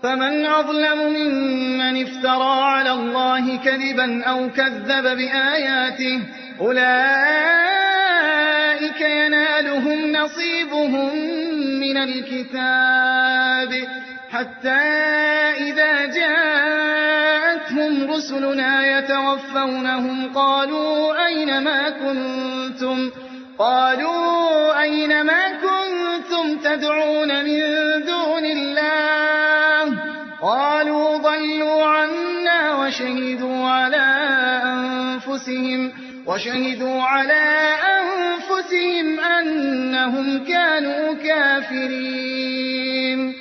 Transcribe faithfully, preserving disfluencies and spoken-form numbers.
فمن أظلم ممن افترى على الله كذبا أو كذب بآياته أولئك ينالهم نصيبهم من الكتاب حتى إذا جاءتهم رسلنا يتوفونهم قالوا أين ما كنتم قالوا أين ما كنتم تدعون من دون الله قالوا ضلوا عنا وشهدوا على أنفسهم وشهدوا على أنفسهم أنهم كانوا كافرين